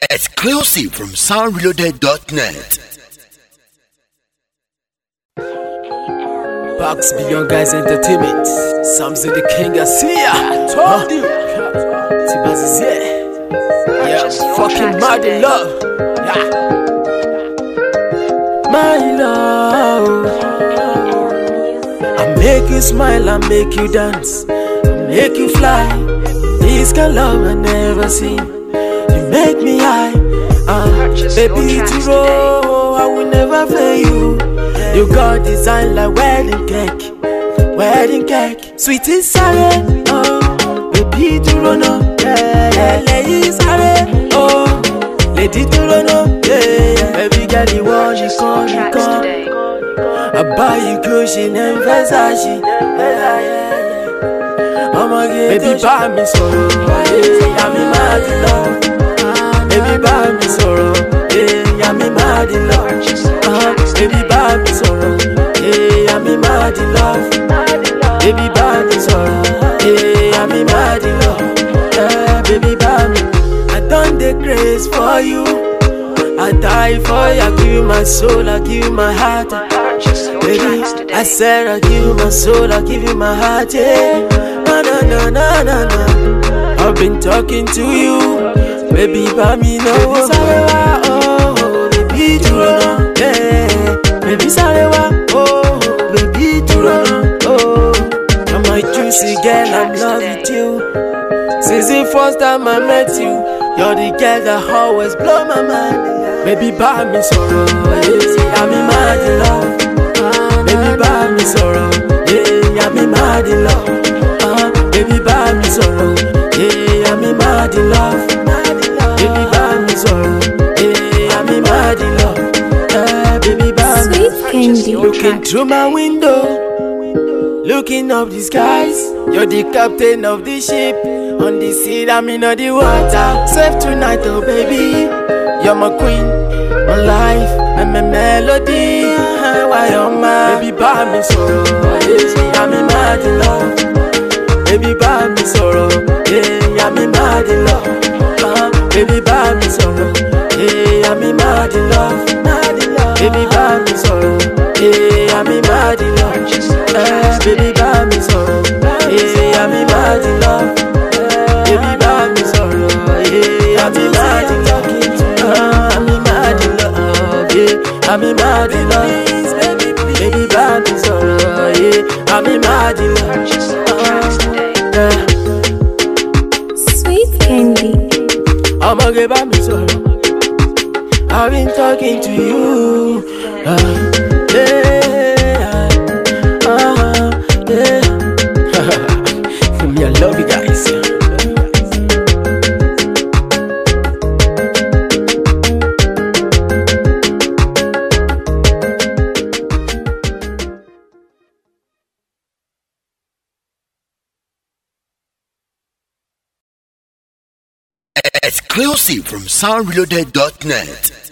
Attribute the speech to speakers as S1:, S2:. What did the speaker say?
S1: Exclusive from soundreloaded.net.
S2: Box Beyond Guys Entertainment. Samson the King Garcia. Told you. Tibaz is here. Yeah, fucking mad in love. Yeah. My love. I make you smile, I make you dance, I make you fly. This kind of love I never seen. You make me high. Baby, to roll, I will never fail you. You got design like wedding cake, wedding cake. Sweetie sare, oh, baby to roll, no, yeah, lady sare, oh, lady to roll, no, yeah, baby girl you want, you come. I buy you Gucci and Versace, baby buy me sorrow, yeah, I'm in mad in love. Baby buy me sorrow, yeah, I'm in mad in love. Baby buy me sorrow, yeah, I'm in mad in love. Baby buy me sorrow, yeah, I'm in mad in love. Yeah, baby buy me. I done the grace for you, I die for you. I give you my soul, I give you my heart. Baby, I said I give you my soul, I give you my heart. Yeah, no. I've been talking to you. Baby, buy me no. Sarewa, oh, baby, Turana, yeah. Baby, Sarewa, oh, baby, Turana, oh. You're my juicy girl, I'm in love with you. Since the first time I met you, you're the girl that always blow my mind. Baby, buy me sorrow, yeah, I'm in mad in love. Baby, buy me sorrow, yeah, I'm in mad in love. Baby, buy me sorrow, yeah, I'm in mad in love. Baby, buy me sorrow, yeah, I'm in mad in love. Yeah, baby, buy me.
S3: Sweet candy.
S2: Looking through my window, looking up the skies. You're the captain of the ship, on the sea, I'm in the water. Safe tonight, oh baby, you're my queen, my life, and my melody. Why you're mad? Baby, buy me sorrow, yeah, I'm in mad in love. Baby, buy me sorrow, yeah, I'm in mad in love. Baby, buy me sorrow, yeah, I'm in mad in love. Baby, buy me sorrow, yeah, I'm in mad in love. Baby, buy me sorrow, yeah, I'm in mad in love. Baby, buy me sorrow, yeah, I'm in mad in love. I'm in mad in love, yeah, I'm in mad in love. Baby, buy me sorrow, yeah, I'm in mad in love.
S3: Sweet candy.
S2: I'ma get by me sorrow. I've been talking to you. Yeah. Me, I love you guys.
S1: Exclusive from soundreloaded.net.